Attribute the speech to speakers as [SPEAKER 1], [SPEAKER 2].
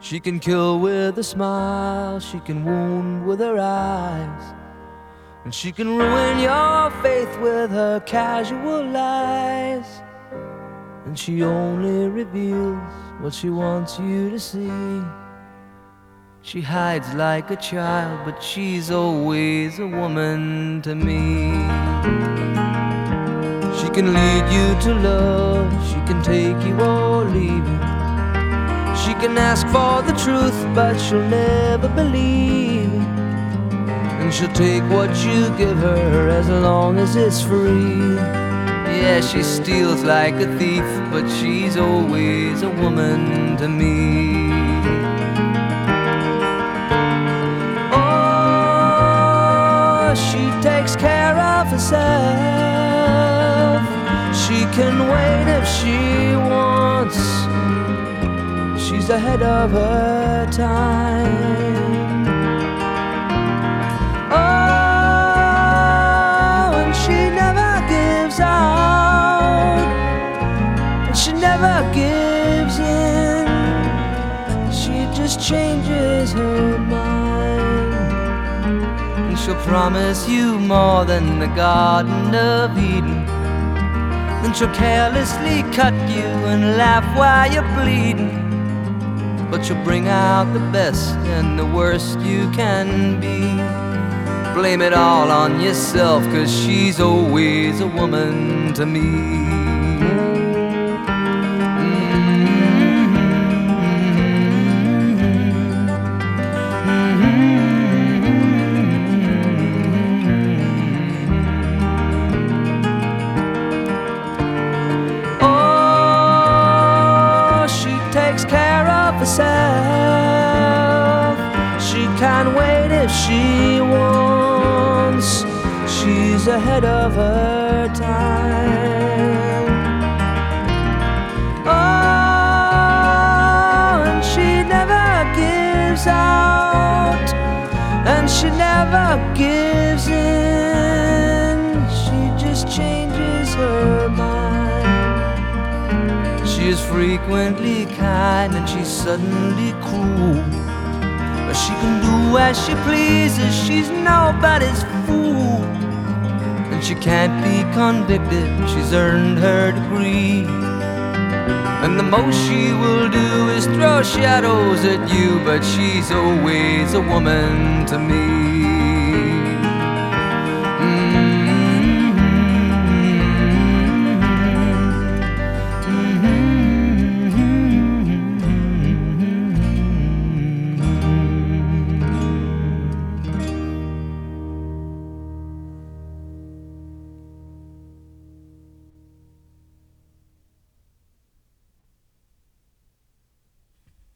[SPEAKER 1] She can kill with a smile, she can wound with her eyes, and she can ruin your faith with her casual lies. And she only reveals what she wants you to see. She hides like a child, but she's always a woman to me. She can lead you to love, she can take you or leave you. She can ask for the truth, but she'll never believe. And she'll take what you give her as long as it's free. Yeah, she steals like a thief, but she's always a woman to me. Oh, she takes care of herself. She can wait if she wants. She's ahead of her time. Oh, and she never gives out, and she never gives in. She just changes her mind, and she'll promise you more than the Garden of Eden. Then she'll carelessly cut you and laugh while you're bleeding. But you'll bring out the best and the worst you can be. Blame it all on yourself, 'cause she's always a woman to me. Oh, she takes care of herself. She can wait if she wants. She's ahead of her time. Oh, and she never gives out, and she never gives in. She just changes her mind. She is frequently kind and she's suddenly cruel. But she can do as she pleases, she's nobody's fool. And she can't be convicted, she's earned her degree. And the most she will do is throw shadows at you, but she's always a woman to me.